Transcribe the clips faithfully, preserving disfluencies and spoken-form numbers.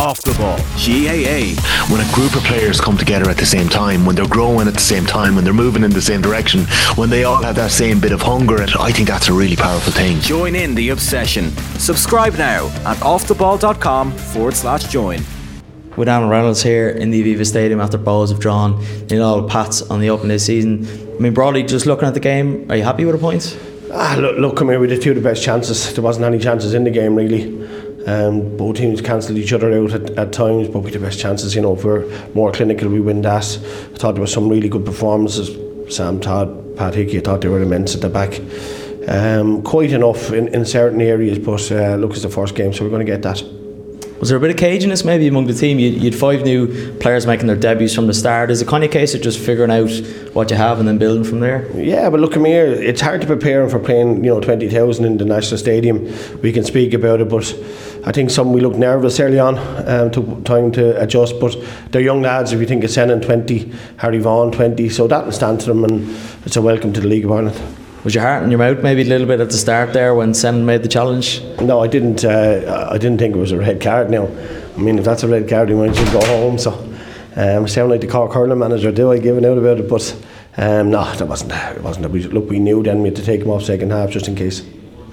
Off the Ball, G A A. When a group of players come together at the same time, when they're growing at the same time, when they're moving in the same direction, when they all have that same bit of hunger, I think that's a really powerful thing. Join in the obsession. Subscribe now at offtheball.com forward slash join. With Alan Reynolds here in the Aviva Stadium after Bohs have drawn in all Pats on the open this season. I mean, broadly, just looking at the game, are you happy with the points? Ah, look, look, come here, we did two of the best chances. There wasn't any chances in the game, really. Um, both teams cancelled each other out at, at times, but we had the best chances. You know, if we're more clinical, we win that. I thought there was some really good performances. Sam Todd, Pat Hickey, I thought they were immense at the back. Um, quite enough in, in certain areas, but uh, look, it's the first game, so we're going to get that. Was there a bit of caginess maybe among the team? You, you had five new players making their debuts from the start. Is it kind of a case of just figuring out what you have and then building from there? Yeah, but look, come here, it's hard to prepare for playing, you know, twenty thousand in the National Stadium. We can speak about it, but I think some we looked nervous early on, um, took time to adjust, but they're young lads. If you think of Senan twenty, Harry Vaughan twenty, so that will stand to them, and it's a welcome to the League of Ireland. Was your heart in your mouth maybe a little bit at the start there when Senan made the challenge? No, I didn't. Uh, I didn't think it was a red card. Now, I mean, if that's a red card, he might just go home. So, um, sound like the Cork hurling manager, do I giving out about it? But um, no, that wasn't. It wasn't. We, look, we knew then we had to take him off second half just in case.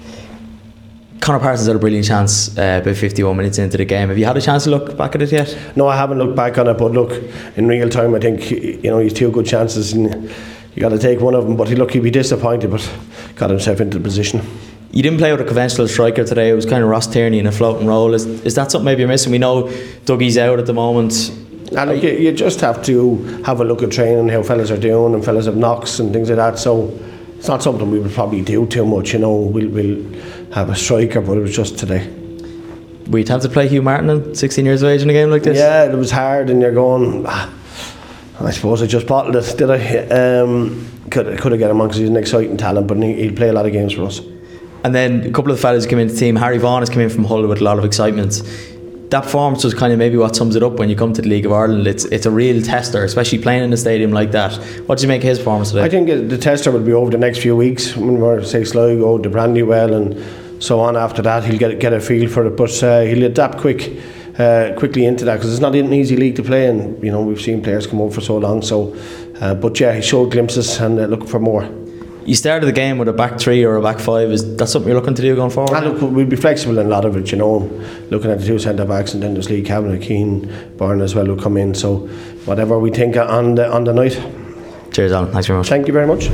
Conor Parsons had a brilliant chance uh, about fifty-one minutes into the game. Have you had a chance to look back at it yet? No, I haven't looked back on it. But look, in real time, I think you know he's two good chances and you got to take one of them, but he look he'd be disappointed, but got himself into the position. You didn't play with a conventional striker today. It was kind of Ross Tierney in a floating role. Is, is that something maybe you're missing? We know Dougie's out at the moment. And look, you, you just have to have a look at training, how fellas are doing, and fellas have knocks and things like that. So it's not something we would probably do too much. You know, we'll, we'll have a striker, but it was just today. We'd have to play Hugh Martin at sixteen years of age in a game like this. Yeah, it was hard, and you're going. Ah, I suppose I just bottled it, did I? Um, could could have got him on because he's an exciting talent, but he'll play a lot of games for us. And then a couple of fellas came into the team. Harry Vaughan has come in from Hull with a lot of excitement. That performance was kind of maybe what sums it up when you come to the League of Ireland. It's it's a real tester, especially playing in a stadium like that. What did you make of his performance today? I think the tester will be over the next few weeks when we're say Sligo, to Brandywell, and so on. After that, he'll get get a feel for it, but uh, he'll adapt quick. Uh, quickly into that because it's not an easy league to play, and you know we've seen players come over for so long. So, uh, but yeah, he showed glimpses and uh, looking for more. You started the game with a back three or a back five. Is that something you're looking to do going forward? Ah, look, we'll be flexible in a lot of it. You know, looking at the two centre backs, and then there's Lee Kavanagh, Keane, Byrne as well will come in. So, whatever we think on the on the night. Cheers, Alan. Thanks very much. Thank you very much.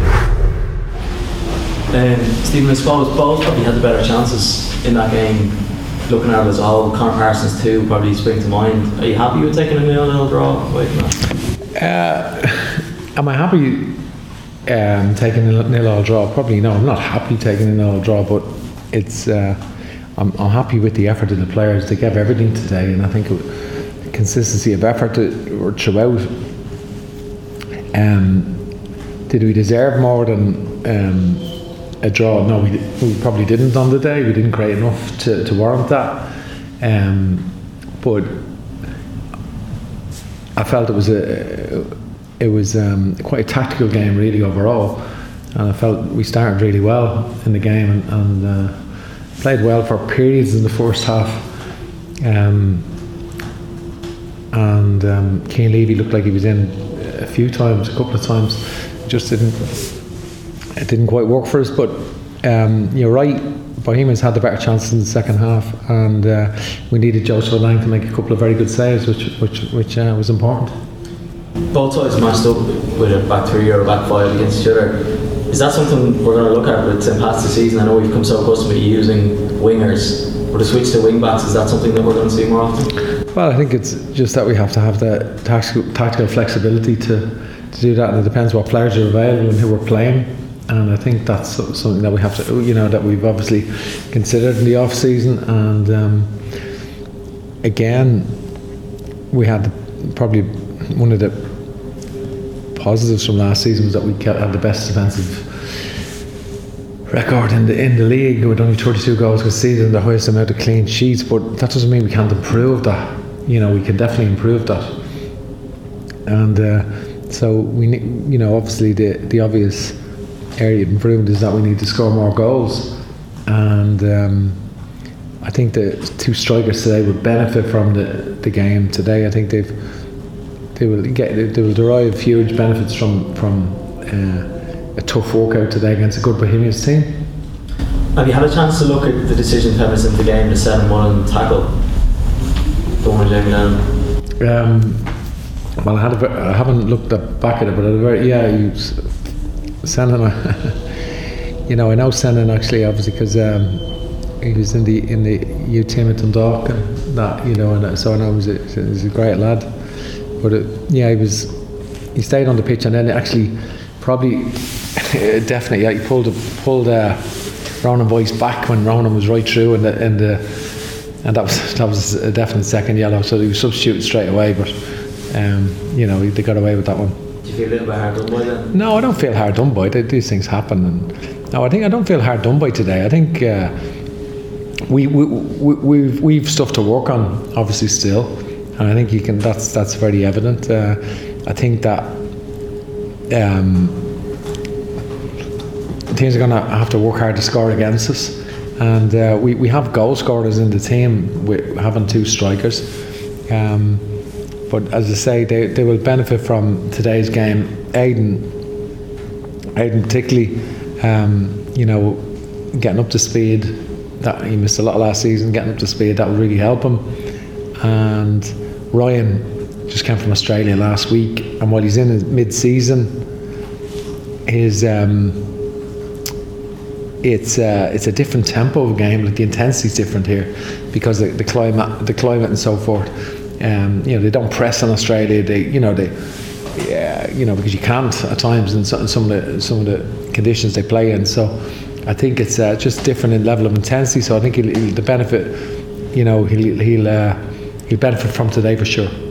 Um, Stephen, I suppose both probably had the better chances in that game. Looking at it as a whole, Conor Parsons too probably spring to mind. Are you happy with taking a nil nil draw away from that? Uh, am I happy um, taking a nil nil draw? Probably no. I'm not happy taking a nil nil draw, but it's. Uh, I'm, I'm happy with the effort of the players. They gave everything today, and I think it, the consistency of effort throughout. Um, did we deserve more than? Um, A draw? No, we, we probably didn't on the day. We didn't create enough to, to warrant that. Um, but I felt it was a it was um, quite a tactical game really overall, and I felt we started really well in the game and, and uh, played well for periods in the first half. Um, and um, Cian Levy looked like he was in a few times, a couple of times. Just didn't. It didn't quite work for us, but um, you're right. Bohemians had the better chances in the second half, and uh, we needed Joseph Lang to make a couple of very good saves, which which which uh, was important. Both sides matched up with a back three or a back five against each other. Is that something we're going to look at with Saint Pat's this season? I know we've come so accustomed to using wingers, but a switch to wing backs, is that something that we're going to see more often? Well, I think it's just that we have to have the tactical, tactical flexibility to, to do that, and it depends what players are available and who we're playing. And I think that's something that we have to, you know, that we've obviously considered in the off season. And um, again, we had probably one of the positives from last season was that we had the best defensive record in the in the league with only thirty-two goals conceded and the highest amount of clean sheets. But that doesn't mean we can't improve that. You know, we can definitely improve that. And uh, so we, you know, obviously the the obvious area of improvement is that we need to score more goals, and um, I think the two strikers today would benefit from the, the game today. I think they've they will get they will derive huge benefits from from uh, a tough workout today against a good Bohemians team. Have you had a chance to look at the decision famous in the game, the seven one tackle, the one Jamie Lennon? Um, well, I had a bit, I haven't looked at, back at it, but I had a very, yeah, you Senan, you know, I know Senan actually, obviously, because um, he was in the in the youth team at Dundalk and that, you know, and so I know he was a, he was a great lad. But it, yeah, he was he stayed on the pitch, and then actually probably definitely yeah, he pulled pulled uh, Ronan Boyce back when Ronan was right through, and the, and the, and that was that was a definite second yellow. So he was substituted straight away, but um, you know, they got away with that one. Do you feel a little bit hard done by then? No, I don't feel hard done by. These things happen, and no, I think I don't feel hard done by today. I think uh, we we we we've, we've stuff to work on, obviously still, and I think you can. That's that's very evident. Uh, I think that um, teams are going to have to work hard to score against us, and uh, we we have goal scorers in the team with having two strikers. Um, But as I say, they, they will benefit from today's game. Aidan, Aidan particularly, um, you know, getting up to speed. That he missed a lot last season. Getting up to speed, that will really help him. And Ryan just came from Australia last week, and while he's in his mid-season, his um, it's uh, it's a different tempo of game. Like the intensity's different here because the, the climate, the climate, and so forth. Um, you know, they don't press in Australia. They, you know, they, yeah, you know, because you can't at times in some, some of the some of the conditions they play in. So, I think it's uh, just different in level of intensity. So I think he'll, he'll the benefit, you know, he'll he'll uh, he'll benefit from today for sure.